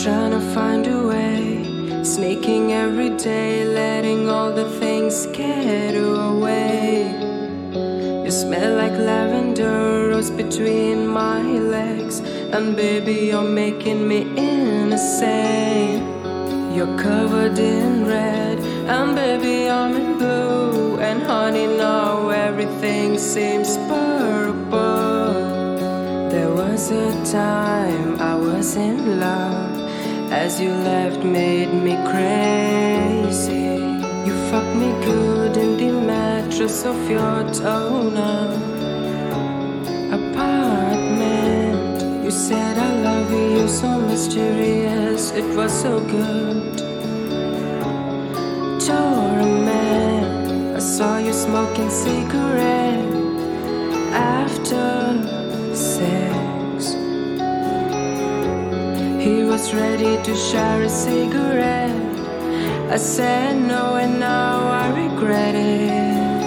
trying to find a way, sneaking every day, letting all the things get away. You smell like lavender rose between my legs, and baby, you're making me insane. You're covered in red, and baby, I'm in blue. And honey, now everything seems purple. There was a time I was in love, as you left made me crazy. You fucked me good in the mattress of your Tona apartment. You said I love you, so mysterious, it was so good. Torment, I saw you smoking cigarette after sex. He was ready to share a cigarette. I said no, and now I regret it.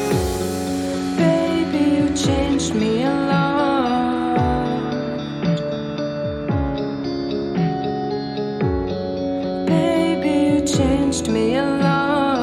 Baby, you changed me a lot. Baby, you changed me a lot.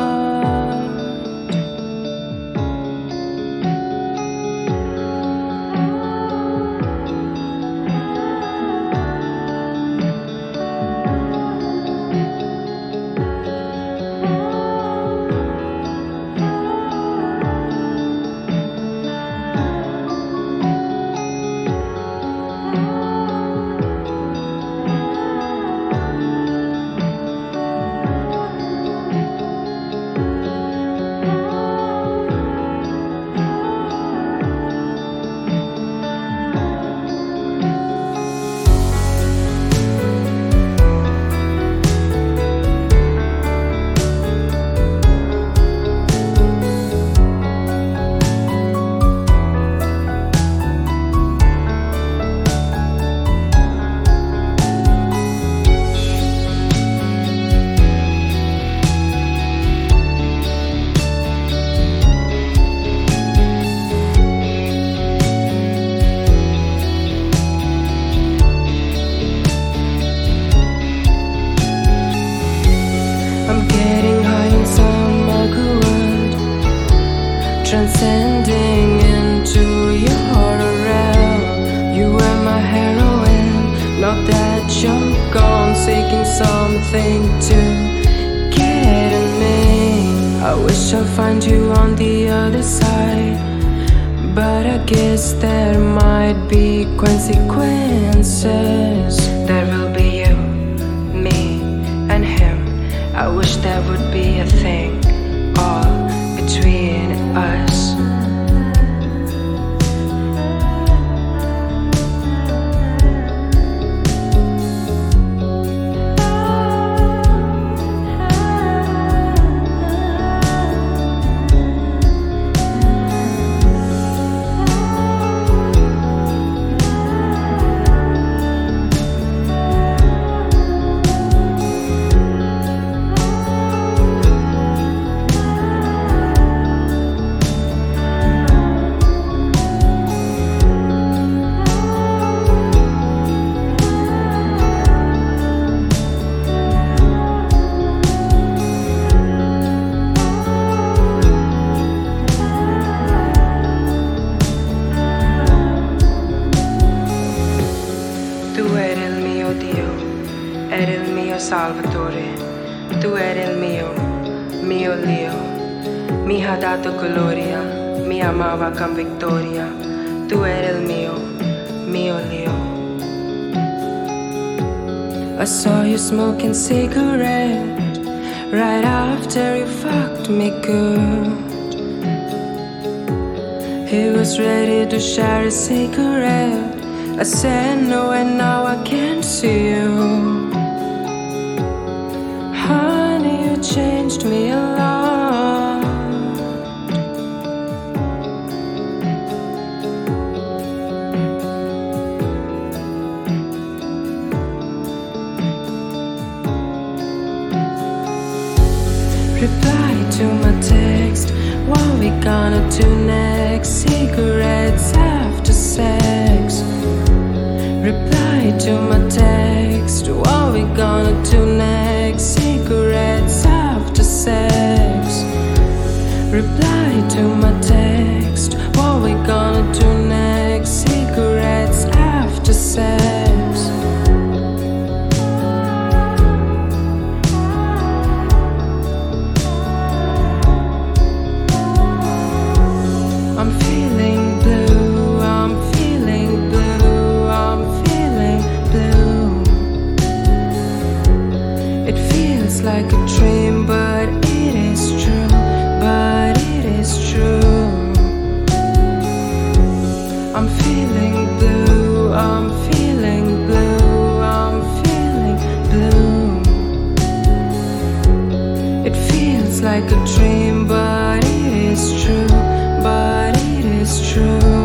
Transcending into your realm. You were my heroine. Now that you're gone, seeking something to get in me. I wish I'd find you on the other side, but I guess there might be consequences. There will be you, me, and him. I wish there would be a thing all between us. Eri il mio salvatore, tu eri il mio Dio. Mi ha dato gloria, mi amava con vittoria. Tu eri il mio Dio. I saw you smoking cigarette right after you fucked me good. He was ready to share a cigarette. I said no, and now I can't see you. Honey, you changed me a lot. Reply to my text, what we gonna do next? Cigarettes after sex. Reply to my text, what we feeling blue, I'm feeling blue, I'm feeling blue. It feels like a dream, but it is true, but it is true.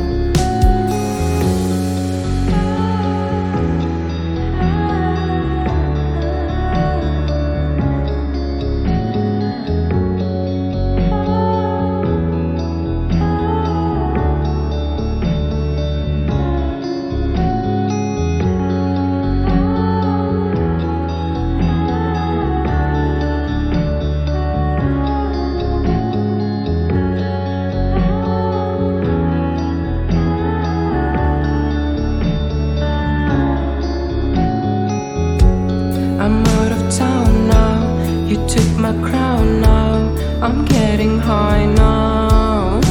I'm out of town now, you took my crown now, I'm getting high now.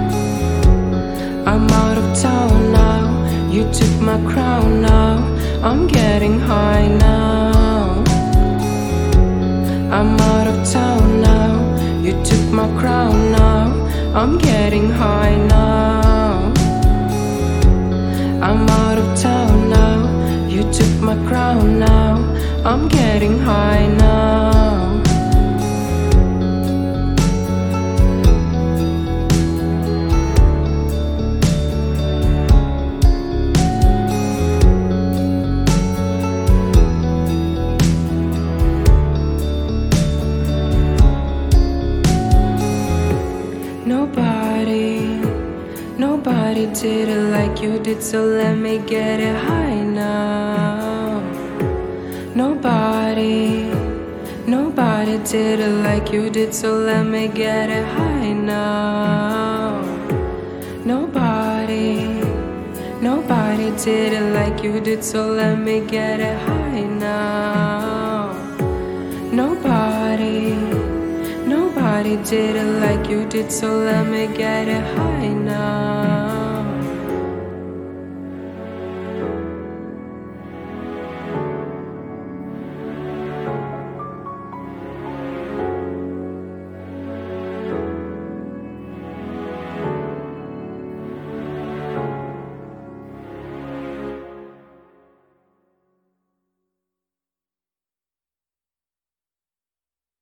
I'm out of town now, you took my crown now, I'm getting high now. I'm out of town now, you took my crown now, I'm getting high now. I'm out of town now, you took my crown now, I'm getting high now. Nobody did it like you did, so let me get it high now. Nobody did it like you did, so let me get it high now. Nobody did it like you did, so let me get it high now. Nobody did it like you did, so let me get it high now.